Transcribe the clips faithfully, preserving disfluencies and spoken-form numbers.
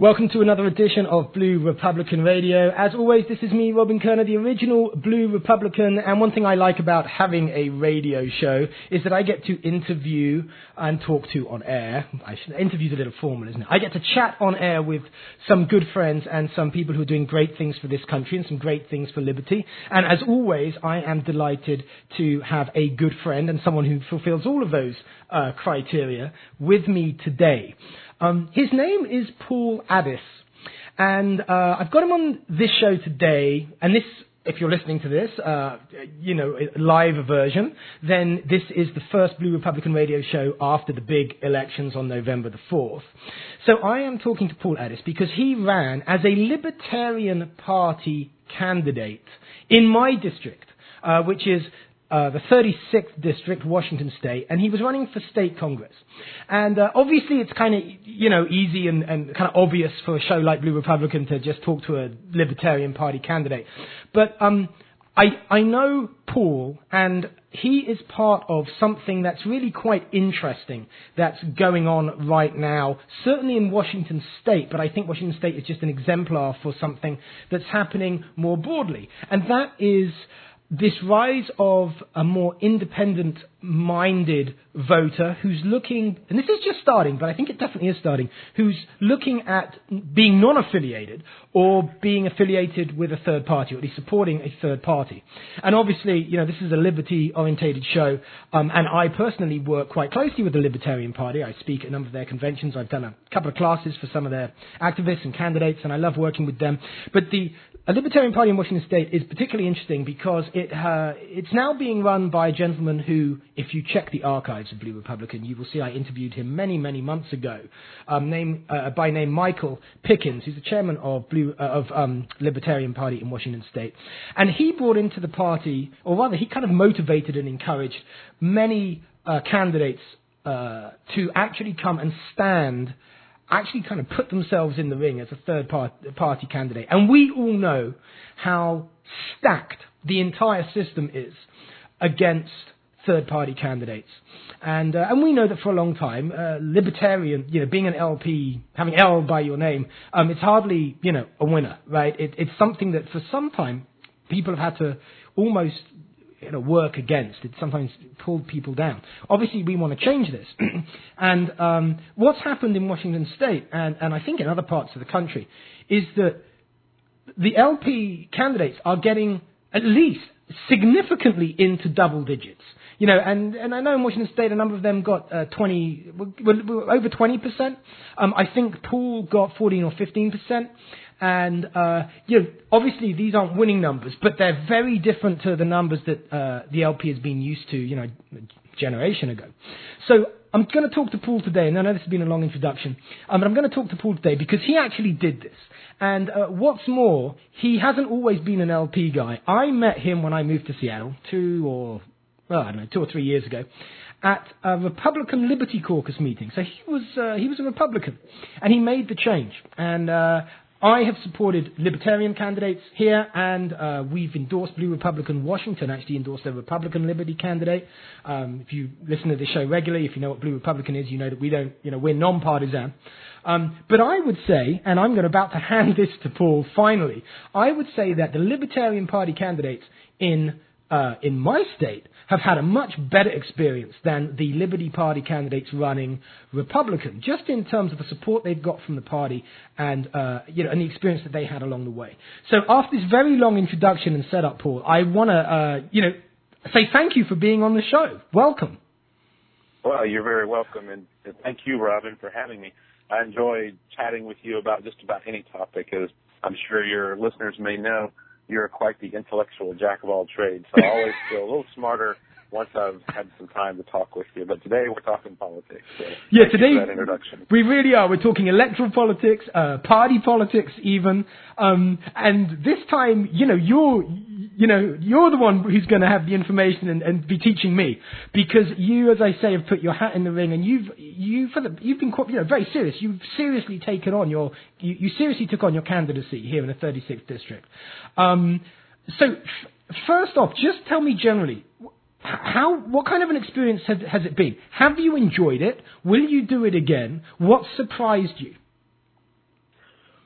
Welcome to another edition of Blue Republican Radio. As always, this is me, Robin Kerner, the original Blue Republican, and one thing I like about having a radio show is that I get to interview and talk to on air. I should, interview's a little formal, isn't it? I get to chat on air with some good friends and some people who are doing great things for this country and some great things for liberty. And as always, I am delighted to have a good friend and someone who fulfills all of those uh, criteria with me today. Um, his name is Paul Addis, and uh, I've got him on this show today, and this, if you're listening to this, uh, you know, live version, then this is the first Blue Republican radio show after the big elections on November the fourth. So I am talking to Paul Addis because he ran as a Libertarian Party candidate in my district, uh, which is Uh, the thirty-sixth District, Washington State, and he was running for state Congress. And uh, obviously it's kind of, you know, easy and, and kind of obvious for a show like Blue Republican to just talk to a Libertarian Party candidate. But um, I, I know Paul, and he is part of something that's really quite interesting that's going on right now, certainly in Washington State, but I think Washington State is just an exemplar for something that's happening more broadly. And that is this rise of a more independent-minded voter who's looking, and this is just starting, but I think it definitely is starting, who's looking at being non-affiliated or being affiliated with a third party, or at least supporting a third party. And obviously, you know, this is a liberty-orientated show, um, and I personally work quite closely with the Libertarian Party. I speak at a number of their conventions. I've done a couple of classes for some of their activists and candidates, and I love working with them. But the A Libertarian Party in Washington State is particularly interesting because it uh, it's now being run by a gentleman who, if you check the archives of Blue Republican, you will see I interviewed him many, many months ago, um, name, uh, by name Michael Pickens, who's the chairman of Blue uh, of um, Libertarian Party in Washington State. And he brought into the party, or rather he kind of motivated and encouraged many uh, candidates uh, to actually come and stand actually kind of put themselves in the ring as a third party candidate. And we all know how stacked the entire system is against third party candidates. And uh, and we know that for a long time, uh, libertarian, you know, being an L P, having L by your name, um, it's hardly, you know, a winner, right? It, it's something that for some time people have had to almost, you know, work against. It sometimes pulled people down. Obviously, we want to change this. and um, what's happened in Washington State, and, and I think in other parts of the country, is that the L P candidates are getting at least significantly into double digits. You know, and, and I know in Washington State a number of them got uh, twenty, well, over twenty percent. Um, I think Paul got fourteen or fifteen percent. And, uh, you know, obviously these aren't winning numbers, but they're very different to the numbers that uh, the L P has been used to, you know, a generation ago. So I'm going to talk to Paul today, and I know this has been a long introduction, um, but I'm going to talk to Paul today because he actually did this. And uh, what's more, he hasn't always been an L P guy. I met him when I moved to Seattle two or, well, I don't know, two or three years ago, at a Republican Liberty Caucus meeting. So he was uh, he was a Republican, and he made the change. And uh, I have supported Libertarian candidates here, and uh, we've endorsed Blue Republican Washington, actually endorsed a Republican Liberty candidate. Um, if you listen to this show regularly, if you know what Blue Republican is, you know that we don't, you know, we're non-partisan. Um, but I would say, and I'm going to about to hand this to Paul finally, I would say that the Libertarian Party candidates in uh, in my state have had a much better experience than the Liberty Party candidates running Republican, just in terms of the support they've got from the party and, uh, you know, and the experience that they had along the way. So after this very long introduction and setup, Paul, I want to, uh, you know, say thank you for being on the show. Welcome. Well, you're very welcome, and thank you, Robin, for having me. I enjoy chatting with you about just about any topic, as I'm sure your listeners may know. You're quite the intellectual jack of all trades, so I always feel a little smarter once I've had some time to talk with you. But today we're talking politics. So yeah, today that introduction. We really are. We're talking electoral politics, uh, party politics, even. Um, and this time, you know, you're, you know, you're the one who's going to have the information and, and be teaching me, because you, as I say, have put your hat in the ring, and you've, you, for the, you've been, quite, you know, very serious. You've seriously taken on your, you, you seriously took on your candidacy here in the thirty-sixth District. Um, so, f- first off, just tell me generally, how, what kind of an experience has, has it been? Have you enjoyed it? Will you do it again? What surprised you?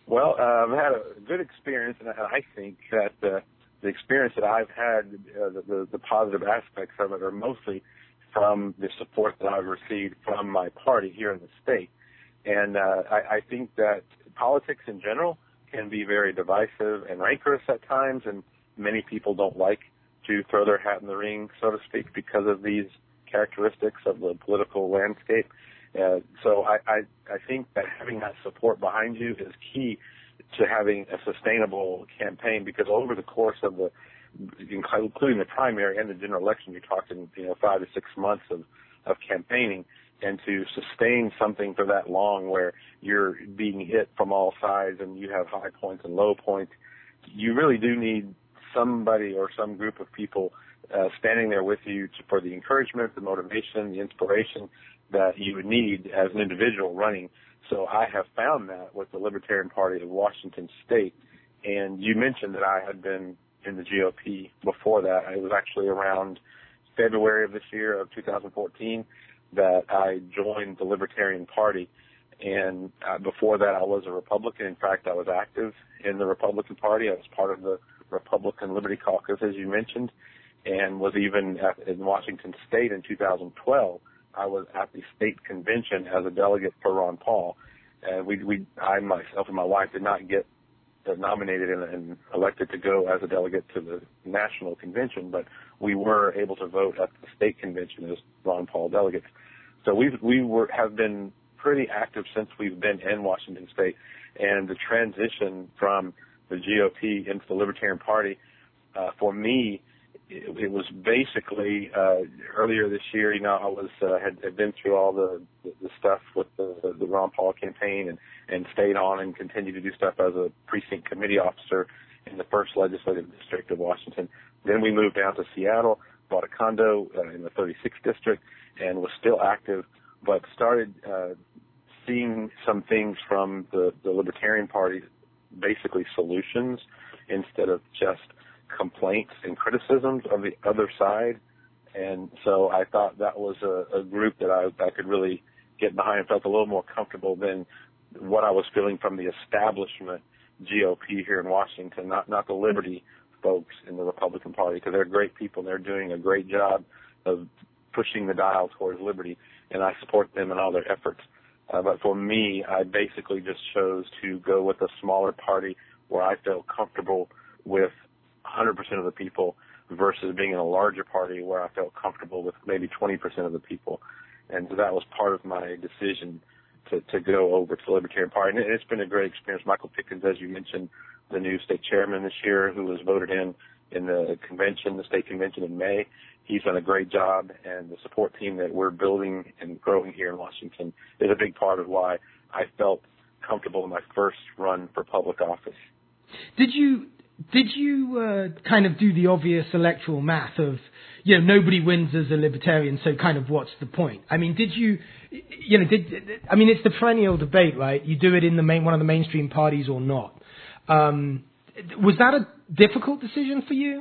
Well, uh, I've had a good experience, and I think that uh, the experience that I've had, uh, the, the, the positive aspects of it are mostly from the support that I've received from my party here in the state. And uh, I, I think that politics in general can be very divisive and rancorous at times, and many people don't like to throw their hat in the ring, so to speak, because of these characteristics of the political landscape. Uh, so I, I, I think that having that support behind you is key to having a sustainable campaign, because over the course of the, including the primary and the general election, you're talking, you know, five to six months of, of campaigning, and to sustain something for that long where you're being hit from all sides and you have high points and low points, you really do need somebody or some group of people uh, standing there with you to, for the encouragement, the motivation, the inspiration that you would need as an individual running. So I have found that with the Libertarian Party of Washington State. And you mentioned that I had been in the G O P before that. It was actually around February of this year, of two thousand fourteen, that I joined the Libertarian Party. And uh, before that, I was a Republican. In fact, I was active in the Republican Party. I was part of the Republican Liberty Caucus, as you mentioned, and was even at, in Washington State in two thousand twelve. I was at the state convention as a delegate for Ron Paul. And we, we, I myself and my wife did not get nominated and, and elected to go as a delegate to the national convention, but we were able to vote at the state convention as Ron Paul delegates. So we we were have been pretty active since we've been in Washington State, and the transition from the G O P into the Libertarian Party, uh, for me, it, it was basically uh, earlier this year. You know, I was uh, had, had been through all the, the, the stuff with the, the Ron Paul campaign, and, and stayed on and continued to do stuff as a precinct committee officer in the first legislative district of Washington. Then we moved down to Seattle, bought a condo uh, in the thirty-sixth district, and was still active, but started uh, seeing some things from the, the Libertarian Party, basically solutions instead of just complaints and criticisms of the other side. And so I thought that was a, a group that I, I could really get behind and felt a little more comfortable than what I was feeling from the establishment G O P here in Washington, not, not the Liberty folks in the Republican Party, because they're great people and they're doing a great job of pushing the dial towards liberty, and I support them in all their efforts. Uh, but for me, I basically just chose to go with a smaller party where I felt comfortable with one hundred percent of the people versus being in a larger party where I felt comfortable with maybe twenty percent of the people. And so that was part of my decision to, to go over to the Libertarian Party. And it's been a great experience. Michael Pickens, as you mentioned, the new state chairman this year, who was voted in in the convention, the state convention in May. He's done a great job, and the support team that we're building and growing here in Washington is a big part of why I felt comfortable in my first run for public office. Did you did you uh, kind of do the obvious electoral math of, you know, nobody wins as a libertarian, so kind of what's the point? I mean, did you, you know, did I mean, it's the perennial debate, right? You do it in the main one of the mainstream parties or not. Um, was that a difficult decision for you?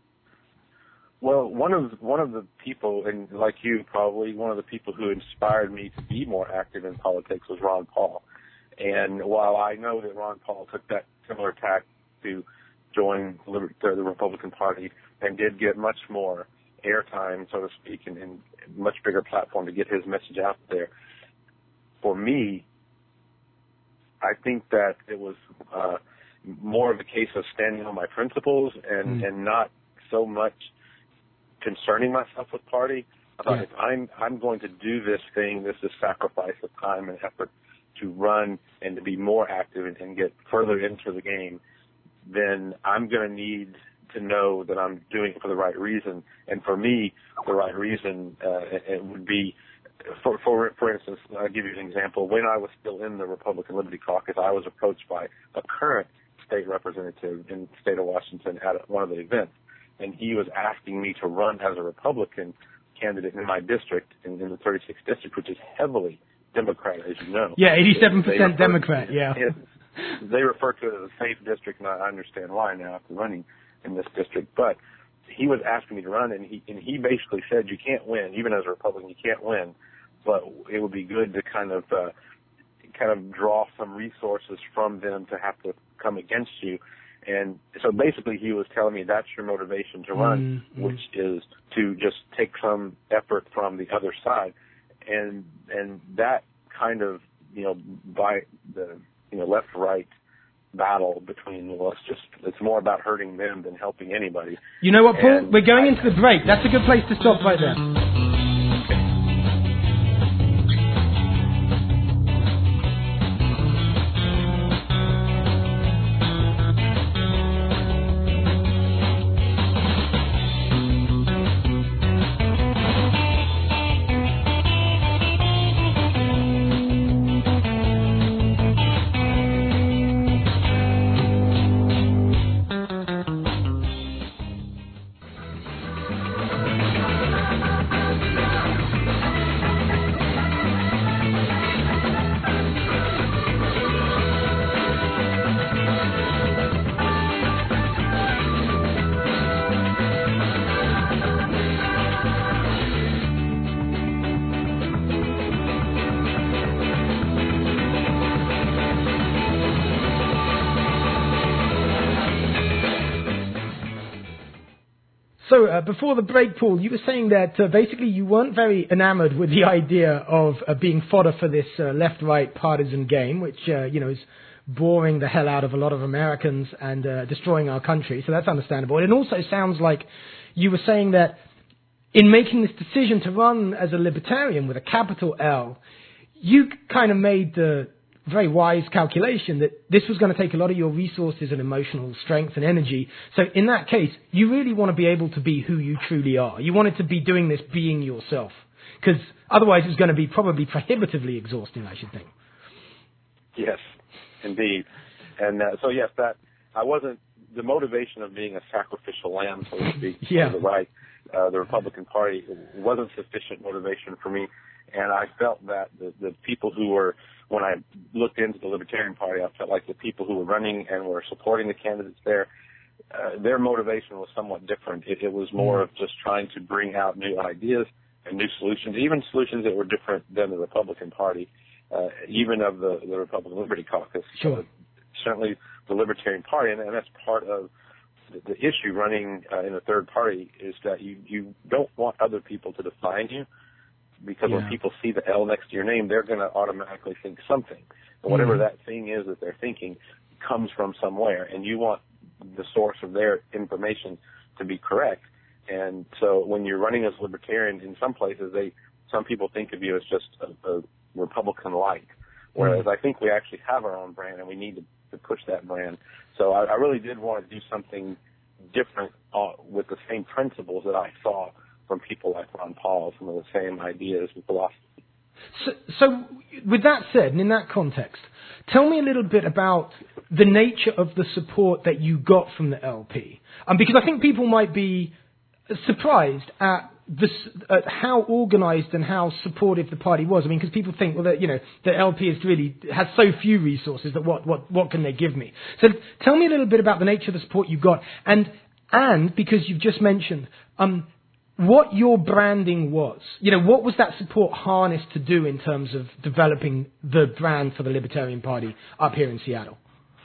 Well, one of one of the people, and like you probably, one of the people who inspired me to be more active in politics was Ron Paul. And while I know that Ron Paul took that similar tack to join the Republican Party and did get much more airtime, so to speak, and, and a much bigger platform to get his message out there, for me, I think that it was uh, more of a case of standing on my principles and, mm. and not so much concerning myself with party. I thought, yeah. if I'm I'm going to do this thing, this is sacrifice of time and effort to run and to be more active and, and get further into the game, then I'm going to need to know that I'm doing it for the right reason. And for me, the right reason uh, it would be, for, for for instance, I'll give you an example. When I was still in the Republican Liberty Caucus, I was approached by a current state representative in the state of Washington at one of the events, and he was asking me to run as a Republican candidate in my district, in, in the thirty-sixth district, which is heavily Democrat, as you know. Yeah, eighty-seven percent Democrat, to, yeah. It, they refer to it as a safe district, and I understand why now after running in this district. But he was asking me to run, and he and he basically said, you can't win, even as a Republican, you can't win, but it would be good to kind of uh, kind of draw some resources from them to have to come against you. And so basically he was telling me that's your motivation to run, mm-hmm. which is to just take some effort from the other side. And and that kind of, you know, by the, you know, left-right battle between, well, it's just, it's more about hurting them than helping anybody. You know what, Paul? And We're going I, into the break. That's a good place to stop right there. So uh, before the break, Paul, you were saying that uh, basically you weren't very enamored with the idea of uh, being fodder for this uh, left-right partisan game, which uh, you know is boring the hell out of a lot of Americans and uh, destroying our country. So that's understandable. And it also sounds like you were saying that in making this decision to run as a libertarian with a capital L, you kind of made the very wise calculation that this was going to take a lot of your resources and emotional strength and energy. So in that case, you really want to be able to be who you truly are. You wanted to be doing this being yourself, because otherwise it's going to be probably prohibitively exhausting, I should think. Yes, indeed. And uh, so, yes, that I wasn't, the motivation of being a sacrificial lamb, so to speak, yeah. for the right, uh, the Republican Party, wasn't sufficient motivation for me. And I felt that the, the people who were, when I looked into the Libertarian Party, I felt like the people who were running and were supporting the candidates there, uh, their motivation was somewhat different. It, it was more mm. of just trying to bring out new ideas and new solutions, even solutions that were different than the Republican Party, uh, even of the, the Republican Liberty Caucus. Sure. Uh, certainly the Libertarian Party, and, and that's part of the, the issue running uh, in a third party, is that you, you don't want other people to define you. Because yeah. when people see the L next to your name, they're going to automatically think something. And whatever mm-hmm. that thing is that they're thinking comes from somewhere, and you want the source of their information to be correct. And so when you're running as libertarian, in some places, they some people think of you as just a, a Republican-like, whereas mm-hmm. I think we actually have our own brand, and we need to, to push that brand. So I, I really did want to do something different uh, with the same principles that I saw from people like Ron Paul, some of the same ideas and philosophy. So, so with that said, and in that context, tell me a little bit about the nature of the support that you got from the L P. Um, because I think people might be surprised at this, at how organized and how supportive the party was. I mean, because people think, well, that, you know, the L P is really has so few resources that what, what, what can they give me? So tell me a little bit about the nature of the support you got, and and because you've just mentioned, um, what your branding was. You know, what was that support harnessed to do in terms of developing the brand for the Libertarian Party up here in Seattle?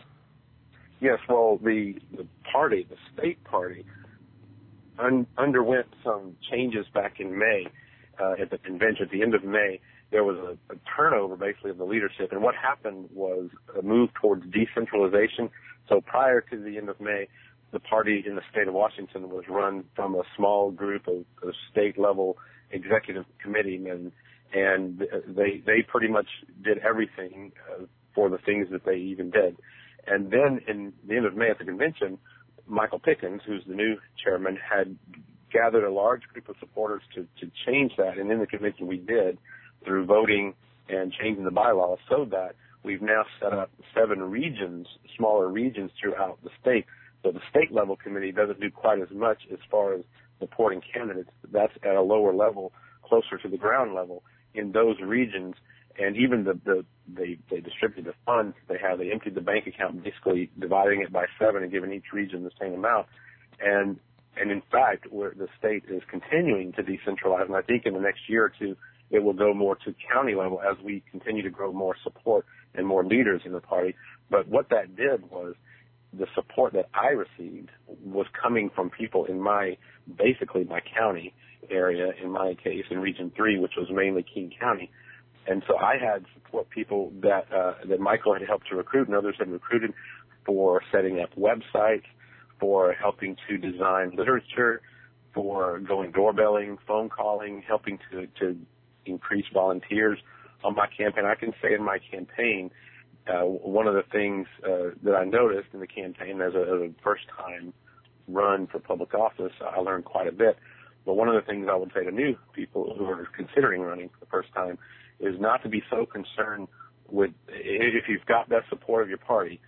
Yes, well, the, the party, the state party, un, underwent some changes back in May uh, at the convention. At the end of May, there was a, a turnover, basically, of the leadership. And what happened was a move towards decentralization. So prior to the end of May, the party in the state of Washington was run from a small group of, of state-level executive committeemen, and they they pretty much did everything uh, for the things that they even did. And then in the end of May at the convention, Michael Pickens, who's the new chairman, had gathered a large group of supporters to, to change that. And in the convention we did through voting and changing the bylaws so that we've now set up seven regions, smaller regions throughout the state. So the state level committee doesn't do quite as much as far as supporting candidates. That's at a lower level, closer to the ground level in those regions. And even the, the they, they distribute the funds they have. They emptied the bank account, basically dividing it by seven and giving each region the same amount. And and in fact, where the state is continuing to decentralize, and I think in the next year or two, it will go more to county level as we continue to grow more support and more leaders in the party. But what that did was the support that I received was coming from people in my, basically my county area, in my case, in Region three, which was mainly King County. And so I had support people that uh, that Michael had helped to recruit and others had recruited for setting up websites, for helping to design literature, for going doorbelling, phone calling, helping to, to increase volunteers on my campaign. I can say in my campaign, uh, one of the things uh, that I noticed in the campaign as a, as a first-time run for public office, I learned quite a bit. But one of the things I would say to new people who are considering running for the first time is not to be so concerned with, if you've got that support of your party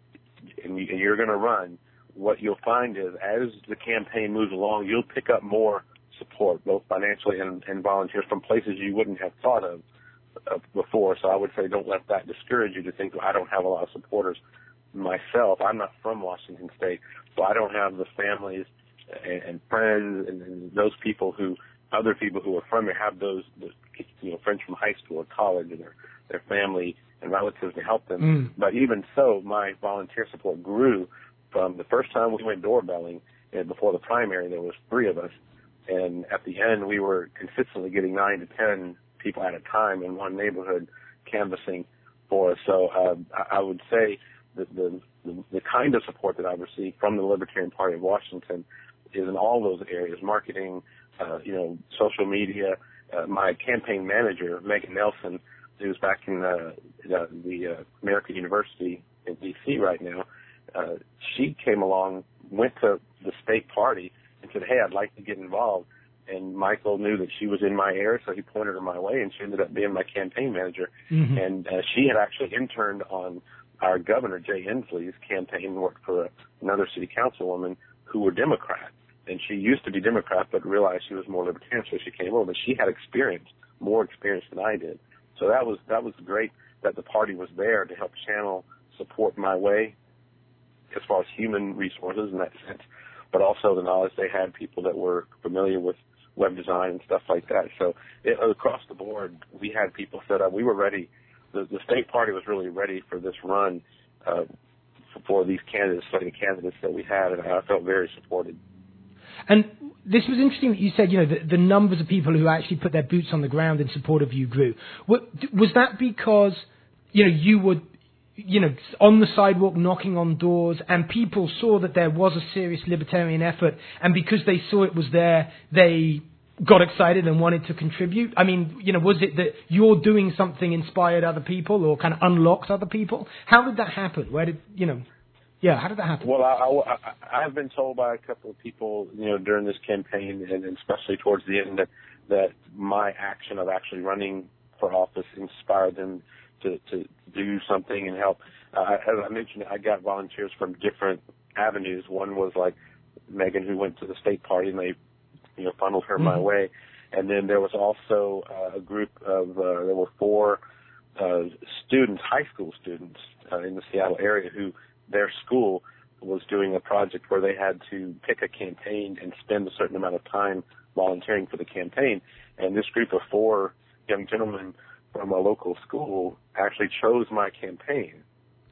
and you're going to run, what you'll find is as the campaign moves along, you'll pick up more support, both financially and, and volunteers from places you wouldn't have thought of uh, before. So I would say don't let that discourage you to think, well, I don't have a lot of supporters myself. I'm not from Washington State, so I don't have the families and, and friends and, and those people who, other people who are from here have those, those, you know, friends from high school or college and their, their family and relatives to help them. Mm. But even so, my volunteer support grew from the first time we went doorbelling, and before the primary, there was three of us. And at the end, we were consistently getting nine to ten people at a time in one neighborhood canvassing for us. So uh, I would say that the, the, the kind of support that I've received from the Libertarian Party of Washington is in all those areas, marketing, uh, you know, social media. Uh, my campaign manager, Megan Nelson, who's back in uh, the, the uh, American University in D C right now, uh, she came along, went to the state party and said, hey, I'd like to get involved. And Michael knew that she was in my area, so he pointed her my way, and she ended up being my campaign manager. Mm-hmm. And uh, she had actually interned on our governor, Jay Inslee's campaign, worked for a, another city councilwoman who were Democrat. And she used to be Democrat, but realized she was more libertarian, so she came over. But she had experience, more experience than I did. So that was that was great that the party was there to help channel support my way as far as human resources in that sense, but also the knowledge they had, people that were familiar with web design and stuff like that. So it, across the board, we had people set up. We were ready. The, the state party was really ready for this run uh, for, for these candidates, setting candidates that we had, and I felt very supported. And this was interesting that you said, you know, the, the numbers of people who actually put their boots on the ground in support of you grew. Was that because, you know, you would, you know, on the sidewalk knocking on doors and people saw that there was a serious libertarian effort, and because they saw it was there, they got excited and wanted to contribute? I mean, you know, was it that you're doing something inspired other people or kind of unlocked other people? How did that happen? Where did, you know... Yeah, how did that happen? Well, I, I, I've been told by a couple of people, you know, during this campaign, and especially towards the end, that that my action of actually running for office inspired them to, to do something and help. Uh, as I mentioned, I got volunteers from different avenues. One was like Megan, who went to the state party, and they, you know, funneled her mm-hmm. my way. And then there was also uh, a group of, uh, there were four uh, students, high school students uh, in the Seattle area who, their school was doing a project where they had to pick a campaign and spend a certain amount of time volunteering for the campaign. And this group of four young gentlemen from a local school actually chose my campaign.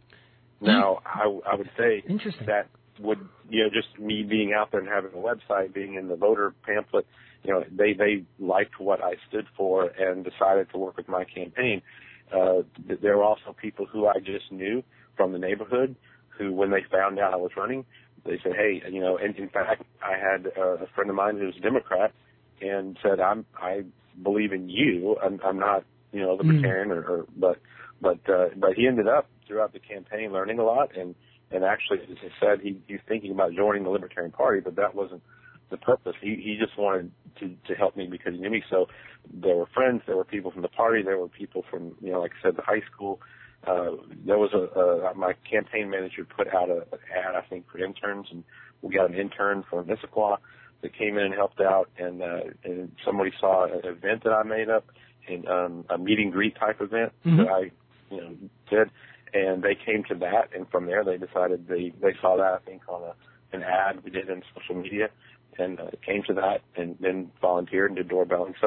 Now, I, I would say that would, you know, just me being out there and having a website, being in the voter pamphlet, you know, they, they liked what I stood for and decided to work with my campaign. Uh, there were also people who I just knew from the neighborhood who, when they found out I was running, they said, hey, you know, and in fact, I had a friend of mine who's a Democrat and said, I'm, I believe in you. I'm, I'm not, you know, libertarian mm. or, or, but, but, uh, but he ended up throughout the campaign learning a lot. And, and actually, as I said, he, he's thinking about joining the Libertarian Party, but that wasn't the purpose. He, he just wanted to, to help me because he knew me. So there were friends, there were people from the party, there were people from, you know, like I said, the high school. Uh, there was a, a, my campaign manager put out a, an ad, I think, for interns, and we got an intern from Issaquah that came in and helped out, and, uh, and somebody saw an event that I made up, and, um, a meet and greet type event mm-hmm. that I, you know, did, and they came to that, and from there they decided they, they saw that, I think, on a, an ad we did in social media, and uh, came to that, and then volunteered and did doorbelling. So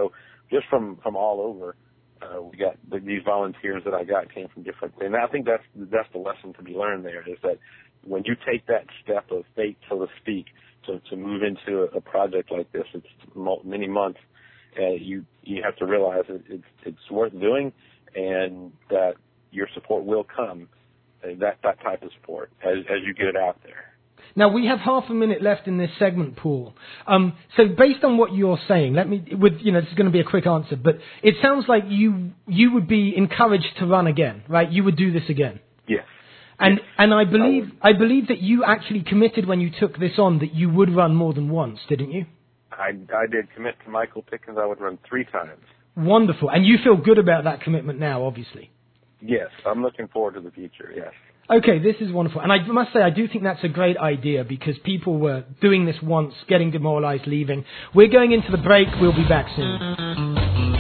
just from, from all over. Uh, we got the, these volunteers that I got came from different, and I think that's that's the lesson to be learned there, is that when you take that step of faith, so to speak, to, to move into a, a project like this, it's many months, uh, you you have to realize that it's it's worth doing, and that your support will come, uh, that that type of support as as you get it out there. Now, we have half a minute left in this segment, Paul. Um, so based on what you're saying, let me, with, you know, this is going to be a quick answer, but it sounds like you, you would be encouraged to run again, right? You would do this again. Yes. And, yes. and I believe, I believe that you actually committed when you took this on that you would run more than once, didn't you? I, I did commit to Michael Pickens. I would run three times. Wonderful. And you feel good about that commitment now, obviously. Yes. I'm looking forward to the future. Yes. Okay, this is wonderful. And I must say, I do think that's a great idea, because people were doing this once, getting demoralized, leaving. We're going into the break. We'll be back soon.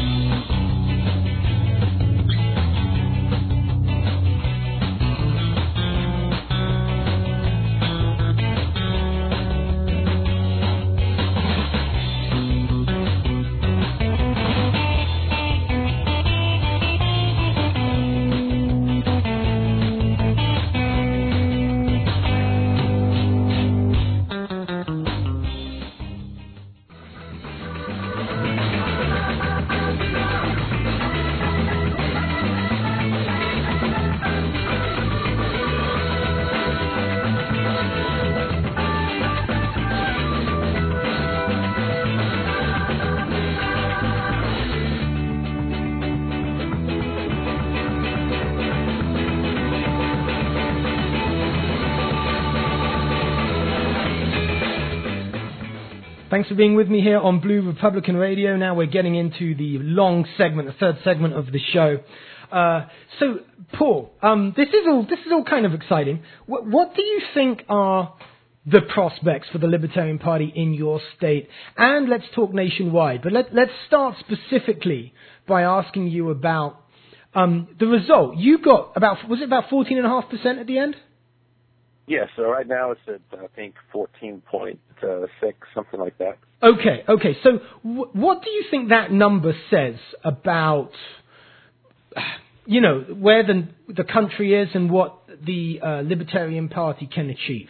Thanks for being with me here on Blue Republican Radio. Now we're getting into the long segment, the third segment of the show. Uh, so, Paul, um, this is all this is all kind of exciting. What, what do you think are the prospects for the Libertarian Party in your state? And let's talk nationwide. But let, let's start specifically by asking you about um, the result. You got about, was it about fourteen point five percent at the end? Yeah, so right now it's at, I think, fourteen point six, something like that. Okay, okay. So w- what do you think that number says about, you know, where the the country is and what the uh, Libertarian Party can achieve?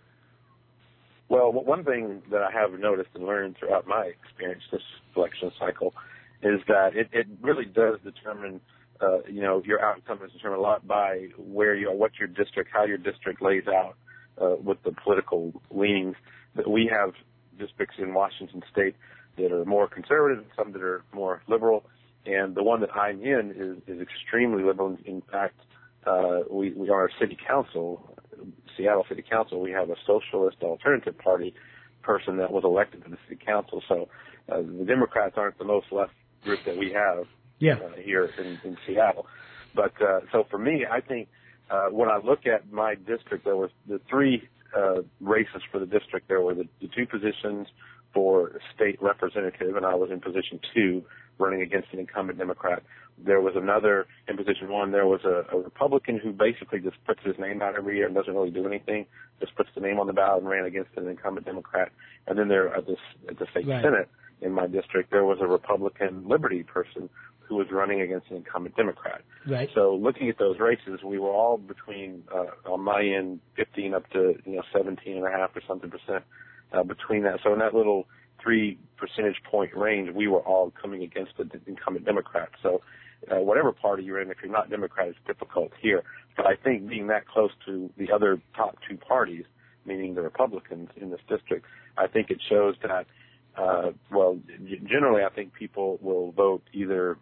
Well, one thing that I have noticed and learned throughout my experience this election cycle is that it, it really does determine, uh, you know, your outcome is determined a lot by where you are, what your district, how your district lays out uh, with the political leanings. That we have districts in Washington State that are more conservative, some that are more liberal, and the one that I'm in is, is extremely liberal. In fact, uh, we, we are a city council, Seattle City Council. We have a socialist alternative party person that was elected to the city council. So uh, the Democrats aren't the most left group that we have yeah. uh, here in, in Seattle. But uh, so for me, I think uh, when I look at my district, there was the three uh, races for the district. There were the, the two positions for state representative, and I was in position two, running against an incumbent Democrat. There was another, in position one, there was a, a Republican who basically just puts his name out every year and doesn't really do anything, just puts the name on the ballot and ran against an incumbent Democrat. And then there at, this, at the state right. Senate in my district, there was a Republican Liberty person who was running against an incumbent Democrat. Right. So looking at those races, we were all between, uh, on my end, fifteen up to, you know, seventeen and a half or something percent uh, between that. So in that little three percentage point range, we were all coming against the incumbent Democrat. So uh, whatever party you're in, if you're not Democrat, it's difficult here. But I think being that close to the other top two parties, meaning the Republicans in this district, I think it shows that, uh, well, g- generally I think people will vote either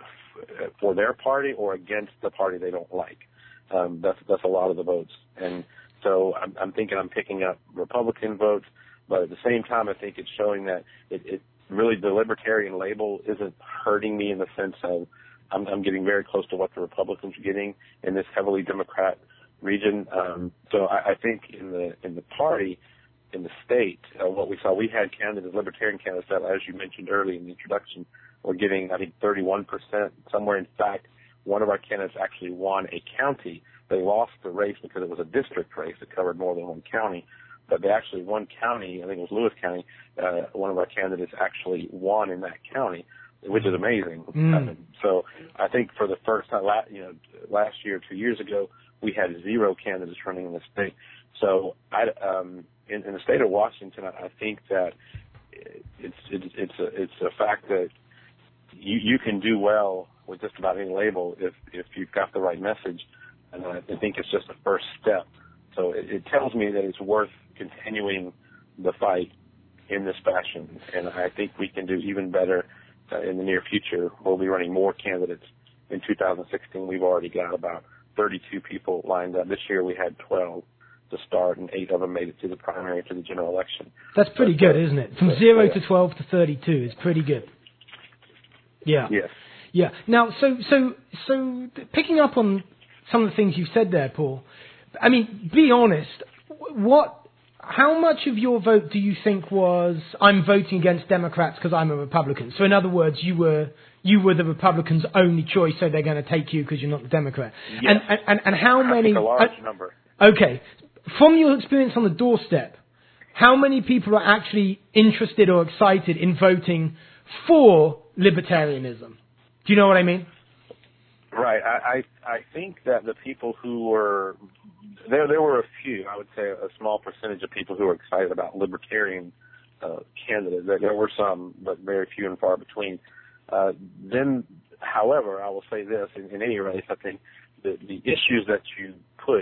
f- for their party or against the party they don't like. Um, that's, that's a lot of the votes. And so I'm, I'm thinking I'm picking up Republican votes. But at the same time, I think it's showing that it, it really the libertarian label isn't hurting me in the sense of I'm, I'm getting very close to what the Republicans are getting in this heavily Democrat region. Um, so I, I think in the in the party, in the state, uh, what we saw, we had candidates, libertarian candidates that, as you mentioned early in the introduction, were getting, I think, thirty-one percent somewhere. In fact, one of our candidates actually won a county. They lost the race because it was a district race that covered more than one county. But they actually won county, I think it was Lewis County, uh, one of our candidates actually won in that county. which is amazing. Mm. Um, so I think for the first time, you know, last year, two years ago, we had zero candidates running in the state. So I, um, in, in the state of Washington, I, I think that it's it's it's a it's a fact that you you can do well with just about any label if if you've got the right message, and I think it's just a first step. So it, it tells me that it's worth continuing the fight in this fashion, and I think we can do even better uh, in the near future. We'll be running more candidates in two thousand sixteen. We've already got about thirty-two people lined up. This year we had twelve to start, and eight of them made it to the primary, to the general election. That's pretty but, good, uh, isn't it? From but, zero yeah. to twelve to thirty-two is pretty good. Yeah. Yes. Yeah. Now, so so so picking up on some of the things you've said there, Paul. I mean, be honest. What? How much of your vote do you think was I'm voting against Democrats because I'm a Republican? So, in other words, you were you were the Republicans' only choice, so they're going to take you because you're not the Democrat. Yes. And, and and how I many? think a large uh, number. Okay, from your experience on the doorstep, how many people are actually interested or excited in voting for libertarianism? Do you know what I mean? Right. I, I I think that the people who were there, there were a few. I would say a small percentage of people who were excited about libertarian uh, candidates. There, there were some, but very few and far between. Uh, then, however, I will say this: in, in any race, I think the, the issues that you push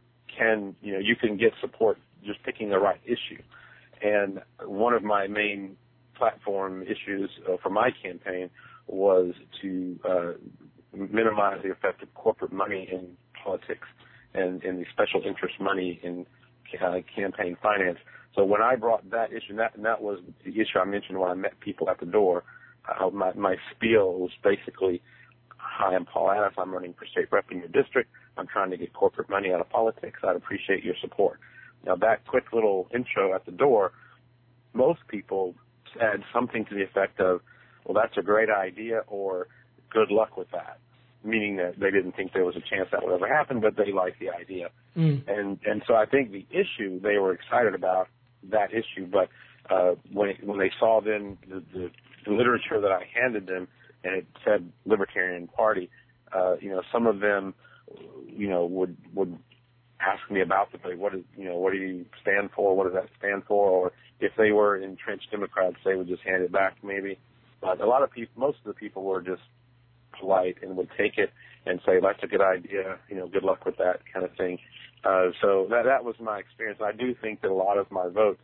can, you know, you can get support just picking the right issue. And one of my main platform issues uh, for my campaign was to uh, minimize the effect of corporate money in politics and in the special interest money in uh, campaign finance. So when I brought that issue, and that, and that was the issue I mentioned when I met people at the door, uh, my, my spiel was basically, hi, I'm Paul Addis. I'm running for state rep in your district. I'm trying to get corporate money out of politics. I'd appreciate your support. Now, that quick little intro at the door, most people said something to the effect of, well, that's a great idea, or good luck with that, meaning that they didn't think there was a chance that would ever happen, but they liked the idea. Mm. And and so I think the issue, they were excited about that issue, but uh, when it, when they saw then the, the, the literature that I handed them, and it said Libertarian Party, uh, you know, some of them, you know, would would ask me about the thing. What is, you know, what do you stand for? What does that stand for? Or if they were entrenched Democrats, they would just hand it back maybe. But a lot of people, most of the people were just polite and would take it and say, that's a good idea, you know, good luck with that kind of thing. Uh, so that that was my experience. I do think that a lot of my votes,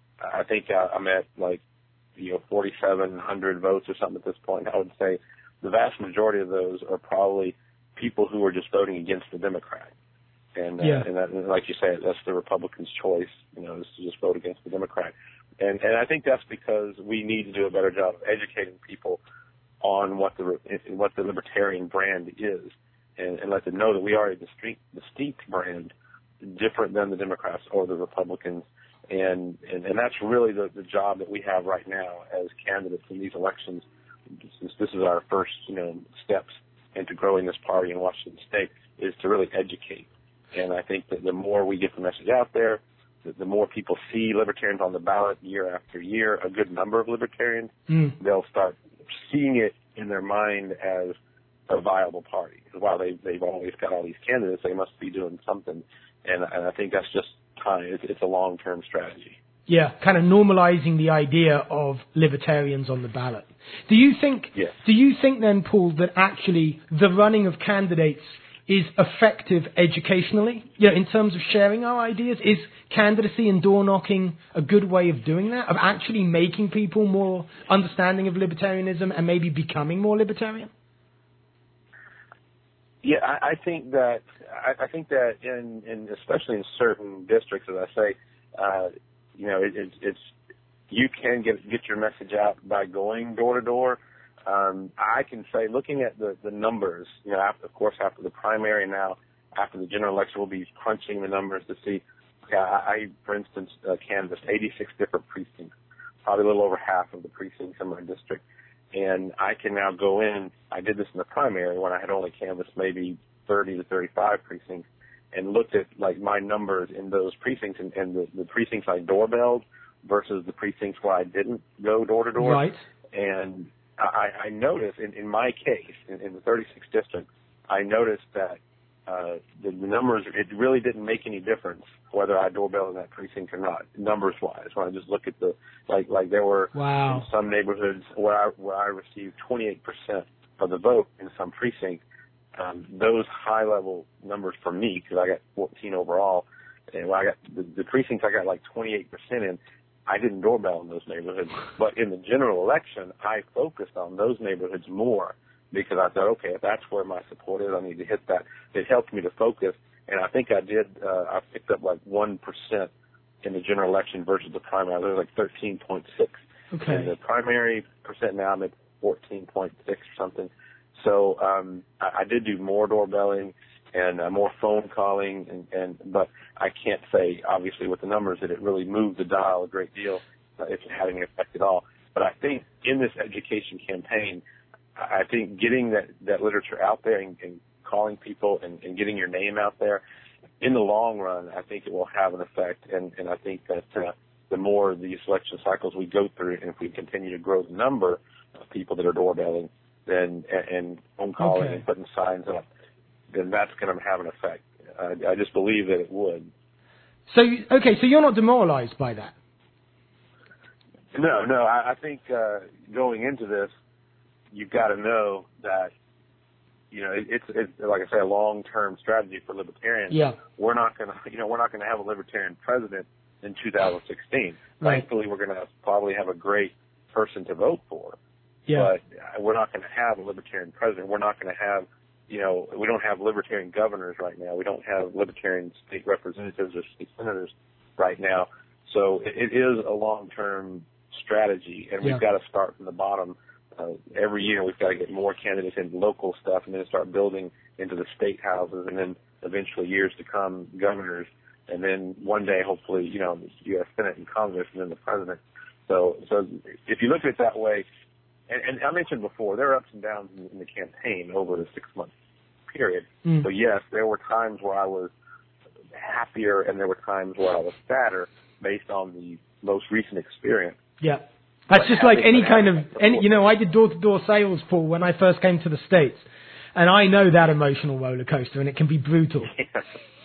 I think I, I'm at like, you know, forty-seven hundred votes or something at this point. I would say the vast majority of those are probably people who are just voting against the Democrat. And, uh, yeah. and, that, and like you say, that's the Republicans' choice, you know, is to just vote against the Democrat. And, and I think that's because we need to do a better job of educating people on what the what the libertarian brand is, and, and let them know that we are a distinct, distinct brand, different than the Democrats or the Republicans. And, and, and that's really the, the job that we have right now as candidates in these elections. This is, this is our first, you know, steps into growing this party in Washington State, is to really educate. And I think that the more we get the message out there, the, the more people see libertarians on the ballot year after year, a good number of libertarians, mm. they'll start seeing it in their mind as a viable party. While they, they've always got all these candidates, they must be doing something. And, and I think that's just time. It's, it's a long-term strategy. Yeah, kind of normalizing the idea of libertarians on the ballot. Do you think? Yes. Do you think then, Paul, that actually the running of candidates is effective educationally? You know, in terms of sharing our ideas, is candidacy and door knocking a good way of doing that? Of actually making people more understanding of libertarianism and maybe becoming more libertarian? Yeah, I, I think that I, I think that in, in especially in certain districts, as I say, uh, you know, it, it, it's you can get get your message out by going door to door. Um, I can say, looking at the, the numbers, you know, after, of course, after the primary now, after the general election, we'll be crunching the numbers to see. Okay, I, I for instance, uh, canvassed eighty-six different precincts, probably a little over half of the precincts in my district. And I can now go in, I did this in the primary when I had only canvassed maybe thirty to thirty-five precincts, and looked at, like, my numbers in those precincts and, and the, the precincts I doorbelled versus the precincts where I didn't go door to door. Right. And I, I noticed in, in my case, in, in the thirty-sixth district, I noticed that uh, the, the numbers, it really didn't make any difference whether I doorbell in that precinct or not, numbers-wise. When I just look at the, like, like there were wow. in some neighborhoods where I, where I received twenty-eight percent of the vote in some precinct. Um, those high-level numbers for me, because I got fourteen overall, and when I got the, the precincts I got like twenty-eight percent in, I didn't doorbell in those neighborhoods. But in the general election, I focused on those neighborhoods more because I thought, okay, if that's where my support is, I need to hit that. It helped me to focus, and I think I did. Uh, I picked up like one percent in the general election versus the primary. I was like thirteen point six. Okay. In the primary percent now, I'm at fourteen point six or something. So um, I, I did do more doorbelling and uh, more phone calling, and, and but I can't say, obviously, with the numbers that it really moved the dial a great deal, uh, if it had any effect at all. But I think in this education campaign, I think getting that, that literature out there and, and calling people and, and getting your name out there, in the long run, I think it will have an effect, and, and I think that uh, the more these election cycles we go through, and if we continue to grow the number of people that are doorbelling, then and, and phone calling okay. and putting signs up, then that's going to have an effect. I, I just believe that it would. So, okay, so you're not demoralized by that? No, no. I, I think uh, going into this, you've got to know that, you know, it, it's, it's like I say, a long-term strategy for libertarians. Yeah. We're not going to, you know, we're not going to have a libertarian president in two thousand sixteen. Right. Thankfully, we're going to probably have a great person to vote for. Yeah. But we're not going to have a libertarian president. We're not going to have, you know, we don't have libertarian governors right now. We don't have libertarian state representatives or state senators right now. So it, it is a long-term strategy, and we've yeah. got to start from the bottom. Uh, every year we've got to get more candidates into local stuff and then start building into the state houses, and then eventually years to come, governors, and then one day hopefully, you know, the U S Senate and Congress, and then the president. So, so if you look at it that way, and, and I mentioned before, there are ups and downs in, in the campaign over the six-month period. Mm. So, yes, there were times where I was happier and there were times where I was sadder based on the most recent experience. Yeah. That's But just like any having kind of, that any, you know, I did door-to-door sales, Paul, when I first came to the States. And I know that emotional roller coaster, and it can be brutal. Yeah,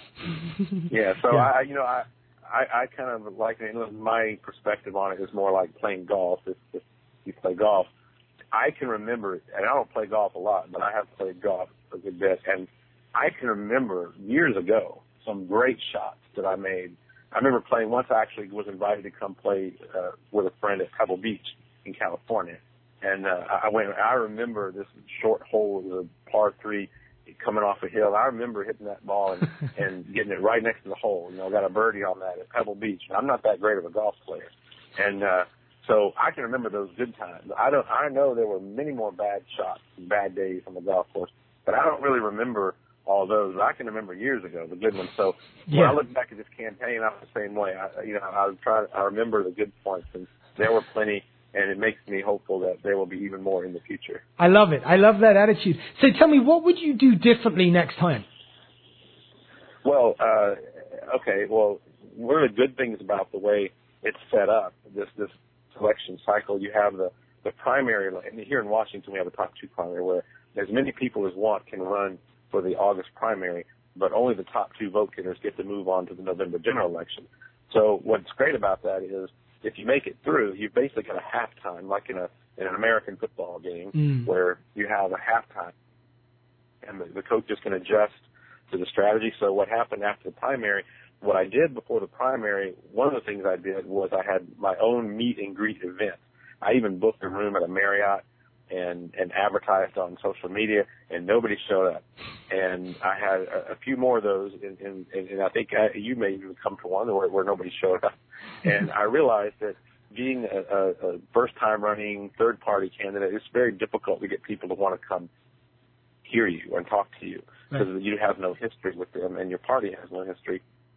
yeah so, yeah. I, you know, I, I, I kind of like, you know, my perspective on it is more like playing golf. If, if you play golf, I can remember, and I don't play golf a lot, but I have played golf a good bit, and I can remember years ago some great shots that I made. I remember playing, once I actually was invited to come play uh, with a friend at Pebble Beach in California, and uh, I went, I remember this short hole, it was a par three, coming off a hill. I remember hitting that ball and, and getting it right next to the hole. You know, got a birdie on that at Pebble Beach. I'm not that great of a golf player, and uh, so I can remember those good times. I don't. I know there were many more bad shots and bad days on the golf course, but I don't really remember all those. I can remember years ago the good ones. So yeah. when I look back at this campaign, I'm the same way. I, you know, I was trying. I remember the good points, and there were plenty. And it makes me hopeful that there will be even more in the future. I love it. I love that attitude. So tell me, what would you do differently next time? Well, uh, okay. Well, one of the good things about the way it's set up, this this election cycle, you have the, the primary, and here in Washington we have a top two primary where as many people as want can run for the August primary, but only the top two vote getters get to move on to the November general election. So what's great about that is if you make it through, you've basically got a halftime, like in a in an American football game, mm. where you have a halftime, and the, the coach just can adjust to the strategy. So what happened after the primary, what I did before the primary, one of the things I did was I had my own meet and greet event. I even booked a room at a Marriott and, and advertised on social media, and nobody showed up. And I had a, a few more of those, and, and, and I think I, you may even come to one where, where nobody showed up. And I realized that being a, a, a first-time running third-party candidate, it's very difficult to get people to want to come hear you and talk to you because right. you have no history with them, and your party has no history.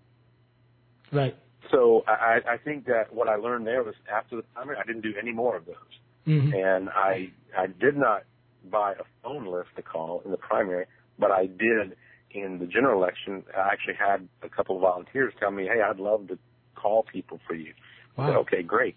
Right. So I, I think that what I learned there was after the primary, I didn't do any more of those. Mm-hmm. And I I did not buy a phone list to call in the primary, but I did in the general election. I actually had a couple of volunteers tell me, hey, I'd love to call people for you. Wow. I said, okay, great.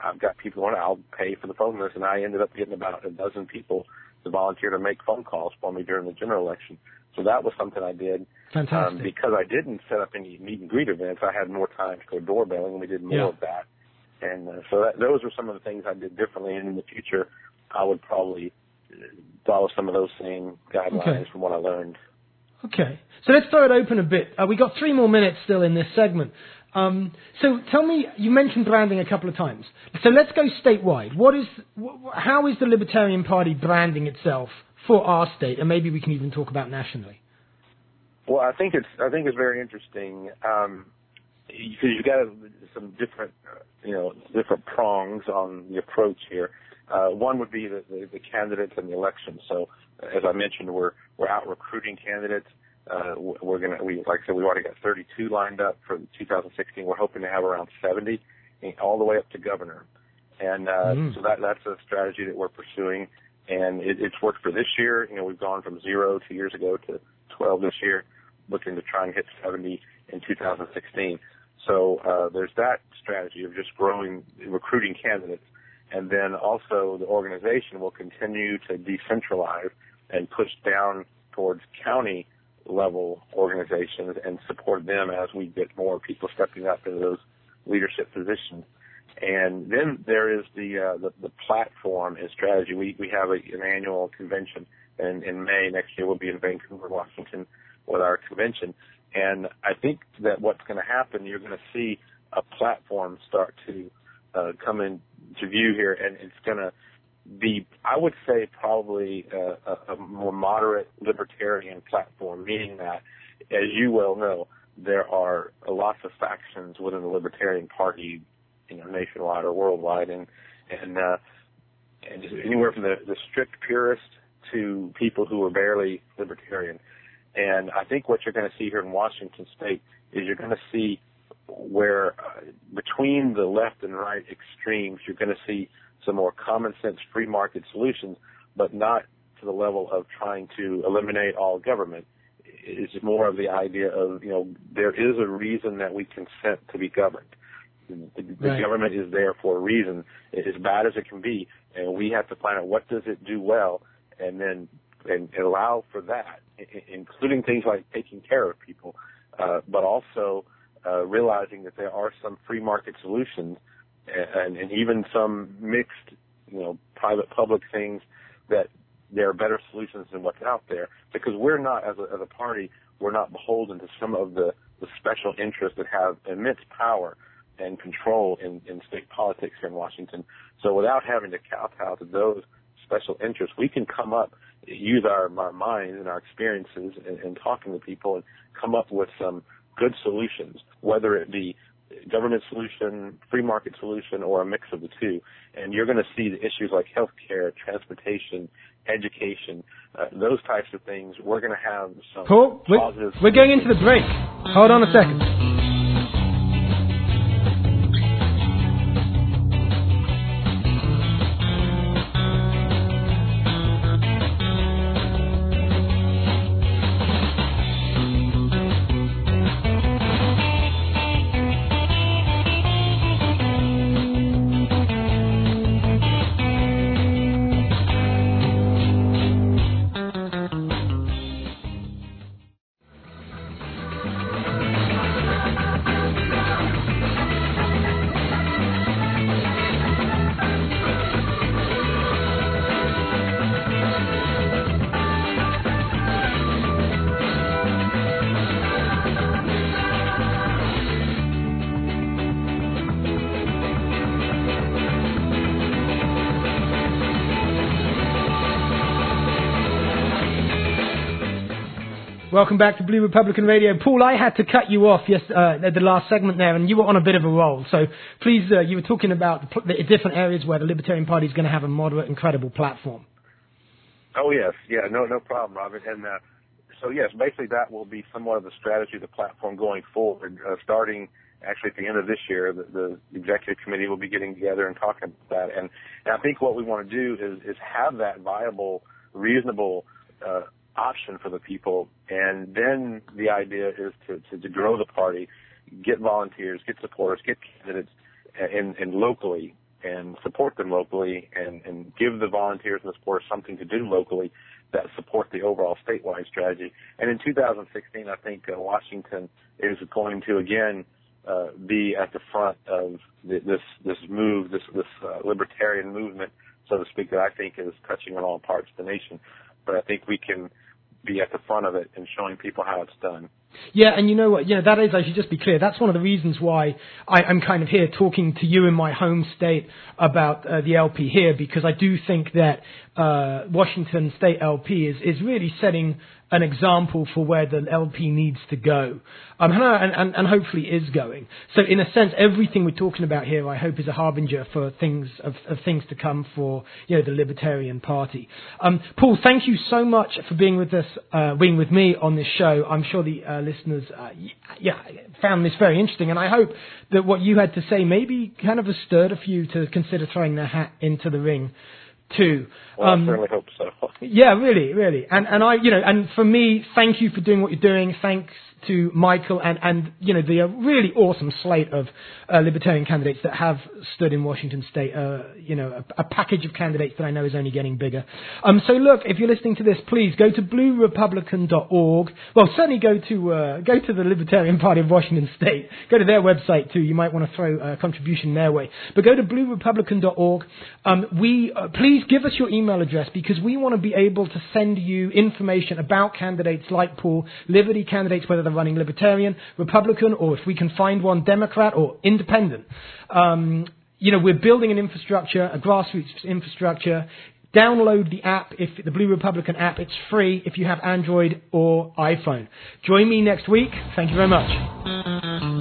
I've got people going, I'll pay for the phone list, and I ended up getting about a dozen people to volunteer to make phone calls for me during the general election. So that was something I did. Fantastic. Um, because I didn't set up any meet and greet events, I had more time to go doorbelling, and we did more yeah. of that. And uh, so that, those were some of the things I did differently, and in the future, I would probably follow some of those same guidelines okay. from what I learned. Okay. So let's throw it open a bit. Uh, we got three more minutes still in this segment. Um, so tell me, you mentioned branding a couple of times. So let's go statewide. What is, wh- how is the Libertarian Party branding itself for our state? And maybe we can even talk about nationally. Well, I think it's I think it's very interesting um, because you've got some different uh, you know different prongs on the approach here. Uh, one would be the, the, the candidates and the election. So, as I mentioned, we're we're out recruiting candidates. Uh, we're gonna we like I said, we already got thirty-two lined up for two thousand sixteen. We're hoping to have around seventy, all the way up to governor. And uh, mm. so that that's a strategy that we're pursuing, and it, it's worked for this year. You know, we've gone from zero two years ago to twelve this year, looking to try and hit seventy in two thousand sixteen. So uh, there's that strategy of just growing, recruiting candidates. And then also the organization will continue to decentralize and push down towards county level organizations and support them as we get more people stepping up into those leadership positions. And then there is the uh, the, the platform and strategy. We we have a, an annual convention, and in May next year we'll be in Vancouver, Washington, with our convention. And I think that what's going to happen, you're going to see a platform start to uh, come into view here, and it's going to be, I would say, probably a, a more moderate libertarian platform, meaning that, as you well know, there are lots of factions within the Libertarian Party, you know, nationwide or worldwide, and and uh, and anywhere from the, the strict purist to people who are barely libertarian. And I think what you're going to see here in Washington State is you're going to see where uh, between the left and right extremes, you're going to see some more common sense free market solutions, but not to the level of trying to eliminate all government. It's more of the idea of, you know, there is a reason that we consent to be governed. The, the right. government is there for a reason. It's as bad as it can be, and we have to find out what does it do well, and then and allow for that, including things like taking care of people, uh, but also uh, realizing that there are some free market solutions and, and even some mixed, you know, private-public things that there are better solutions than what's out there. Because we're not, as a, as a party, we're not beholden to some of the, the special interests that have immense power and control in, in state politics here in Washington. So without having to kowtow to those special interests, we can come up, use our, our minds and our experiences and, and talking to people and come up with some good solutions, whether it be government solution, free market solution, or a mix of the two. And you're going to see the issues like healthcare, transportation, education, uh, those types of things. We're going to have some Paul, positive... We're, we're going into the break. Hold on a second. Welcome back to Blue Republican Radio. Paul, I had to cut you off yes, uh, at the last segment there, and you were on a bit of a roll. So please, uh, you were talking about the, the different areas where the Libertarian Party is going to have a moderate and credible platform. Oh, yes. Yeah, no no problem, Robin. And uh, so, yes, basically that will be somewhat of the strategy of the platform going forward, uh, starting actually at the end of this year. The, the executive committee will be getting together and talking about that. And, and I think what we want to do is, is have that viable, reasonable uh option for the people, and then the idea is to, to, to grow the party, get volunteers, get supporters, get candidates, and, and locally, and support them locally and, and give the volunteers and the supporters something to do locally that support the overall statewide strategy. And in two thousand sixteen, I think uh, Washington is going to again uh, be at the front of the, this this move, this this uh, libertarian movement, so to speak, that I think is touching on all parts of the nation. But I think we can be at the front of it and showing people how it's done. Yeah, and you know what? Yeah, that is, I should just be clear, that's one of the reasons why I, I'm kind of here talking to you in my home state about uh, the L P here, because I do think that uh, Washington State L P is, is really setting an example for where the L P needs to go, um, and, and, and hopefully is going. So in a sense, everything we're talking about here, I hope, is a harbinger for things of, of things to come for, you know, the Libertarian Party. Um, Paul, thank you so much for being with us, uh, being with me on this show. I'm sure the uh, listeners, uh, yeah, found this very interesting, and I hope that what you had to say maybe kind of has stirred a few to consider throwing their hat into the ring too. Well, um, I certainly hope so. Yeah, really, really. And and I, you know, and for me, thank you for doing what you're doing. Thanks to Michael and, and you know, the uh, really awesome slate of uh, Libertarian candidates that have stood in Washington State, uh, you know, a, a package of candidates that I know is only getting bigger. Um, so look, if you're listening to this, please go to blue republican dot org. Well, certainly go to uh, go to the Libertarian Party of Washington State. Go to their website too. You might want to throw a contribution their way. But go to blue republican dot org. Um, we uh, please give us your email address, because we want to be able to send you information about candidates like Paul, Liberty candidates, whether they're running Libertarian, Republican, or if we can find one, Democrat or Independent. Um, you know, we're building an infrastructure, a grassroots infrastructure. Download the app, if the Blue Republican app. It's free if you have Android or iPhone. Join me next week. Thank you very much.